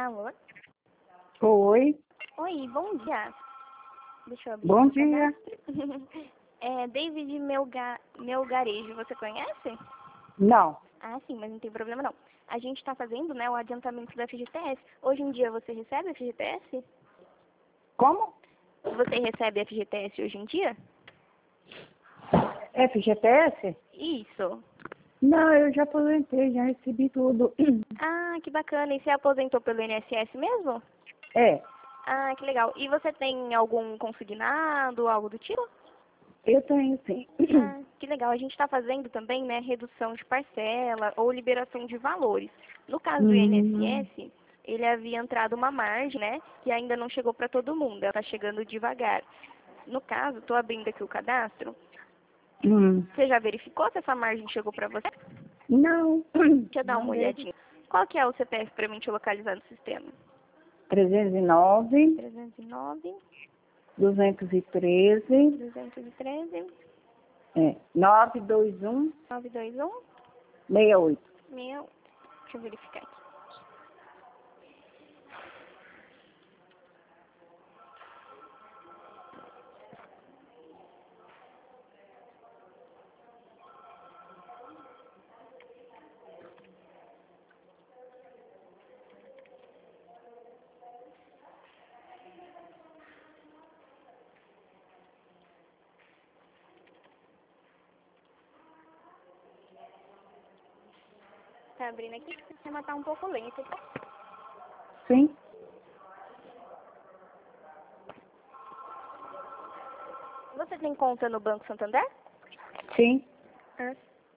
Alô? Oi, Oi, bom dia. Deixa eu abrir bom aqui o dia. cadastro. É David Melgarejo, você conhece? Não, Ah, sim, mas não tem problema não. A gente está fazendo, né, o adiantamento da FGTS. Hoje em dia você recebe a FGTS? como? Você recebe a FGTS hoje em dia? FGTS? Isso. Não, eu já aposentei, já recebi tudo. Ah, que bacana. E você aposentou pelo INSS mesmo? É, Ah, que legal. E você tem algum consignado, algo do tipo? eu tenho sim. Ah, que legal. A gente está fazendo também, né, redução de parcela ou liberação de valores. No caso do Hum, INSS, ele havia entrado uma margem, né, que ainda não chegou para todo mundo. Ela está chegando devagar. No caso, estou abrindo aqui o cadastro. hum. Você já verificou se essa margem chegou para você? Não, Deixa eu dar uma não vejo. olhadinha. Qual que é o CPF para mim te localizar no sistema? 309, 309, 213, 213, é, 921, 921, 68. 68. Deixa eu verificar aqui. Tá abrindo aqui, o sistema tá um pouco lento, tá? Sim, Você tem conta no Banco Santander? sim. Ah,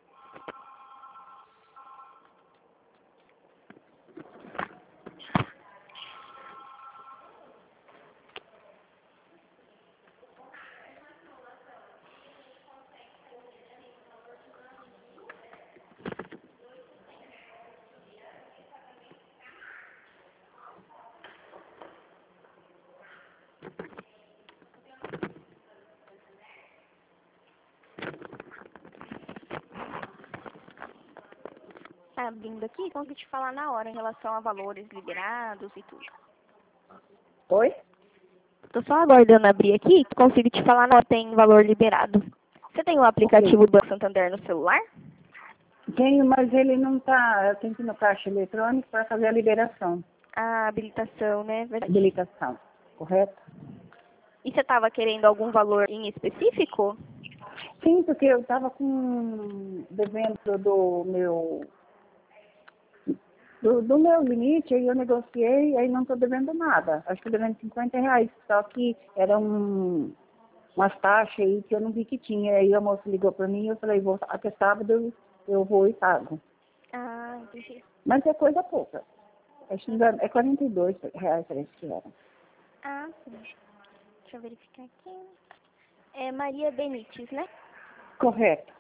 tá abrindo aqui, consigo te falar na hora em relação a valores liberados e tudo. Oi? Tô só aguardando abrir aqui, consigo te falar na hora tem valor liberado. Você tem o Ok. aplicativo do Banco Santander no celular? Tenho, mas ele não tá. Eu tenho que ir no caixa eletrônico para fazer a liberação. A habilitação, né? Verdade. Habilitação, correto? E você estava querendo algum valor em específico? Sim, porque eu estava com devendo do meu limite, aí eu negociei, aí não estou devendo nada. Acho que estou devendo R$ 50. Só que eram umas taxas aí que eu não vi que tinha. Aí a moça ligou para mim e eu falei, vou, até sábado eu vou e pago. Ah, entendi. Mas é coisa pouca. Acho que é R$ 42, parece que era. Ah, sim. Deixa eu verificar aqui. É Maria Benites, né? Correto.